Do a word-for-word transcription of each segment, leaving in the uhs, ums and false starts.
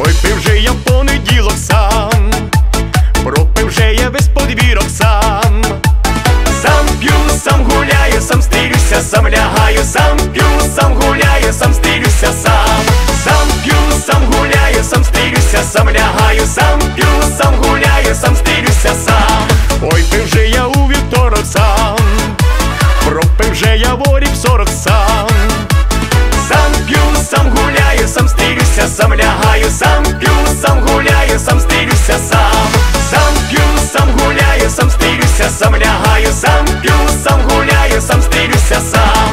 Ой, пив вже я в понеділок сам, пропив вже я весь подвірок сам. Сам п'ю, сам гуляю, сам стилюся, сам лягаю, сам п'ю, сам гуляю, сам стилюся сам. Сам п'ю, сам гуляю, сам стилюся, сам лягаю, сам п'ю, сам гуляю, сам стилюся сам. Ой, пив вже я у вівторок сам, пропив вже я ворік сорок сам. Сам п'ю, сам гуляю, сам стилюся, сам лягаю, сам п'ю, сам гуляю, сам стилюся сам. Сам п'ю, сам гуляю, сам стилюся, сам лягаю, сам п'ю, сам гуляю, сам стилюся сам.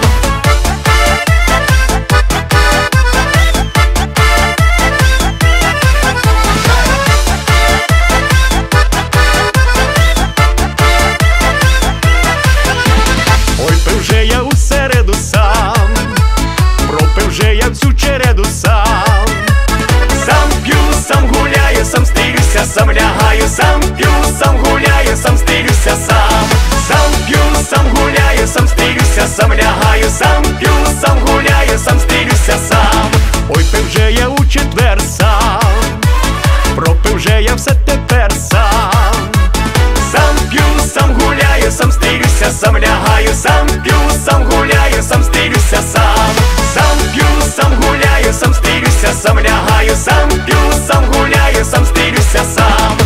Ой, пив вже я у середу сам, пропив вже я всю череду сам. Сам п'ю, сам гуляю, сам стилюся, сам лягаю, сам п'ю, сам гуляю, сам стилюся сам. Сам п'ю, сам гуляю, сам стилюся, сам лягаю, сам п'ю, сам гуляю, сам стилюся сам. Ой, пив вже я у четвер сам, пропив вже я все тепер сам. Сам п'ю, сам гуляю, сам стилюся, сам лягаю, сам п'ю, сам гуляю, сам стилюся сам. Сам п'ю, сам гуляю, сам стилюся, сам лягаю, сам п'ю, сам гуляю, сам стилюся сам.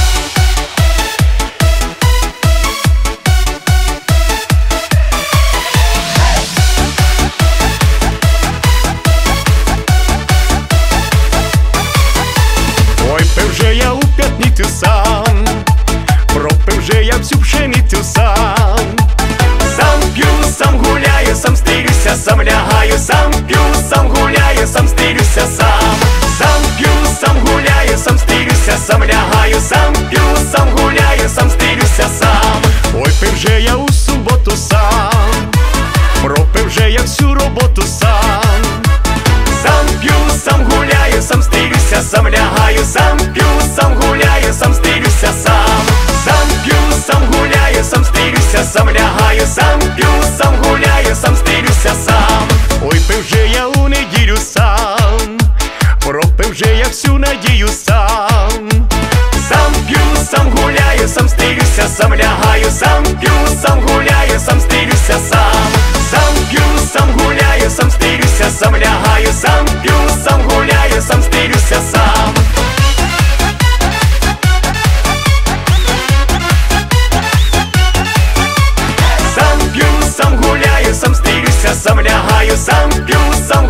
Ой, пив вже я у п'ятницю сам, пропив вже я всю пшеницю сам. Сам п'ю, сам гуляю, сам стилюся, сам лягаю, сам п'ю, сам гуляю, сам стилюся сам. Сам п'ю, сам гуляю, сам стилюся, сам лягаю, сам п'ю, сам гуляю, сам стилюся сам. Ой, пив вже я у суботу сам, пропив вже я всю роботу сам. Сам п'ю, сам гуляю, сам стилюся, сам лягаю, сам п'ю, сам гуляю, сам стилюся сам. Сам п'ю, сам гуляю, сам стилюся, сам лягаю, сам п'ю, сам гуляю, сам стилюся сам. Ой, пив вже я у неділю сам, пропив вже я всю надію сам. Сам п'ю, сам гуляю, сам стилюся, сам лягаю, сам п'ю, сам гуляю, сам стилюся сам. Сам п'ю, сам гуляю, сам стилюся, сам лягаю, сам п'ю, сам гуляю, сам стилюся сам. Сам п'ю, сам гуляю, сам стилюся, сам лягаю, сам п'ю, сам